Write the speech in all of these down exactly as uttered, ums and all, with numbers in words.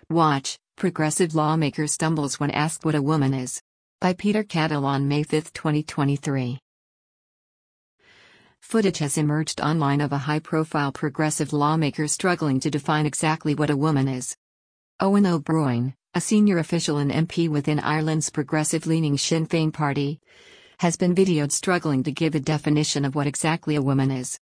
Watch, Progressive Lawmaker Stumbles When Asked What a Woman Is. By Peter Cattle on May fifth, twenty twenty-three. Footage has emerged online of a high-profile progressive lawmaker struggling to define exactly what a woman is. Eoin O'Brien, a senior official and M P within Ireland's progressive-leaning Sinn Féin party, has been videoed struggling to give a definition of what exactly a woman is.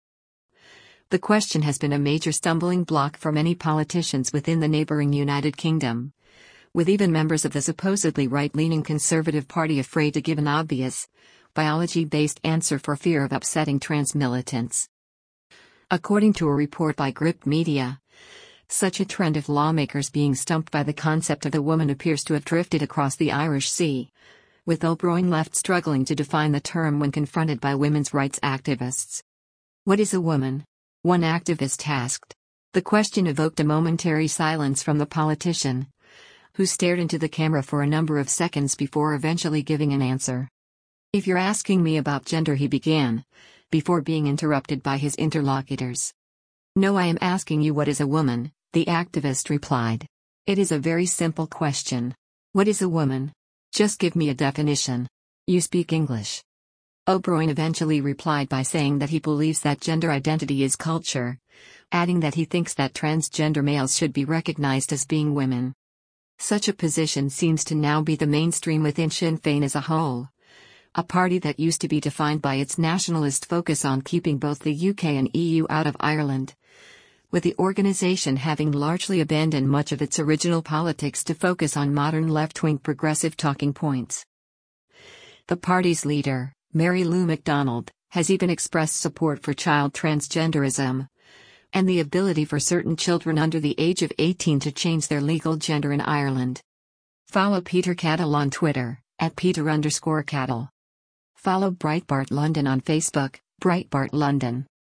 The question has been a major stumbling block for many politicians within the neighbouring United Kingdom, with even members of the supposedly right-leaning Conservative Party afraid to give an obvious, biology-based answer for fear of upsetting trans militants. According to a report by Gript Media, such a trend of lawmakers being stumped by the concept of a woman appears to have drifted across the Irish Sea, with O'Brien left struggling to define the term when confronted by women's rights activists. What is a woman? One activist asked. The question evoked a momentary silence from the politician, who stared into the camera for a number of seconds before eventually giving an answer. If you're asking me about gender, he began, before being interrupted by his interlocutors. No, I am asking you what is a woman, the activist replied. It is a very simple question. What is a woman? Just give me a definition. You speak English. O'Brien eventually replied by saying that he believes that gender identity is culture, adding that he thinks that transgender males should be recognized as being women. Such a position seems to now be the mainstream within Sinn Féin as a whole, a party that used to be defined by its nationalist focus on keeping both the U K and E U out of Ireland, with the organisation having largely abandoned much of its original politics to focus on modern left-wing progressive talking points. The party's leader, Mary Lou McDonald, has even expressed support for child transgenderism, and the ability for certain children under the age of eighteen to change their legal gender in Ireland. Follow Peter Cattle on Twitter, at Peter underscore Cattle. Follow Breitbart London on Facebook, Breitbart London.